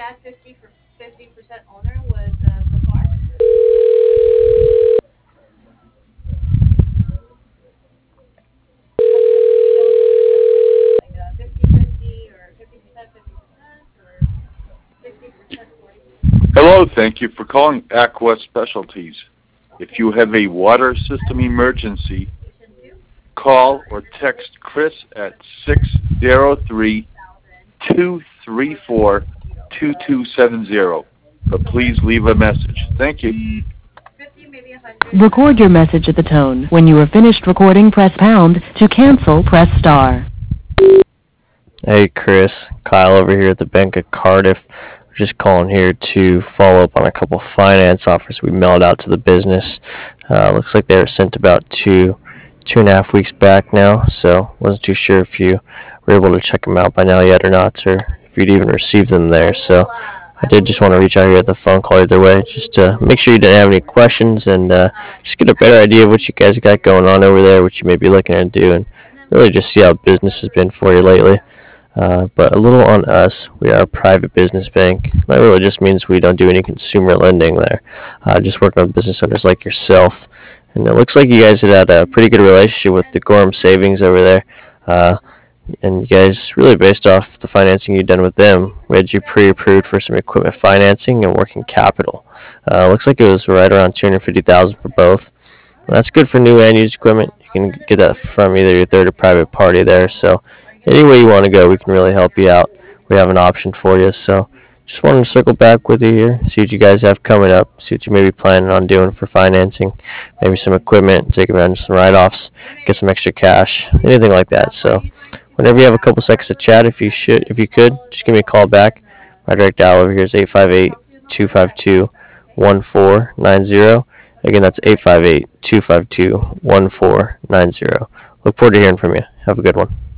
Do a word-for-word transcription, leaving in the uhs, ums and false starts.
that fifty for fifty percent owner was uh, Zafar. Like uh, fifty fifty or fifty percent fifty percent or sixty percent forty percent. Hello, thank you for calling Aqua Specialties. If you have a water system emergency, call or text Chris at six zero three, two three four, two two seven zero. But please leave a message. Thank you. Record your message at the tone. When you are finished recording, press pound. To cancel, press star. Hey Chris, Kyle over here at the Bank of Cardiff. We're just calling here to follow up on a couple finance offers we mailed out to the business. Uh, looks like they were sent about two, two and a half weeks back now, so wasn't too sure if you were able to check them out by now yet or not, or if you'd even received them there. So I did just want to reach out here at the phone call either way, just to make sure you didn't have any questions and uh, just get a better idea of what you guys got going on over there, what you may be looking to do, and really just see how business has been for you lately. Uh, but a little on us. We are a private business bank. That really just means we don't do any consumer lending there. Uh, just working with business owners like yourself. And it looks like you guys had had a pretty good relationship with the Gorham Savings over there. Uh, and you guys, really based off the financing you've done with them, we had you pre-approved for some equipment financing and working capital. Uh, looks like it was right around two hundred fifty thousand dollars for both. And that's good for new and used equipment. You can get that from either your third or private party there. So any way you want to go, we can really help you out. We have an option for you. So just wanted to circle back with you here, see what you guys have coming up, see what you may be planning on doing for financing, maybe some equipment, take advantage of some write-offs, get some extra cash, anything like that. So whenever you have a couple seconds to chat, if you should, if you could, just give me a call back. My direct dial over here is eight five eight, two five two, one four nine zero. Again, that's eight five eight, two five two, one four nine zero. Look forward to hearing from you. Have a good one.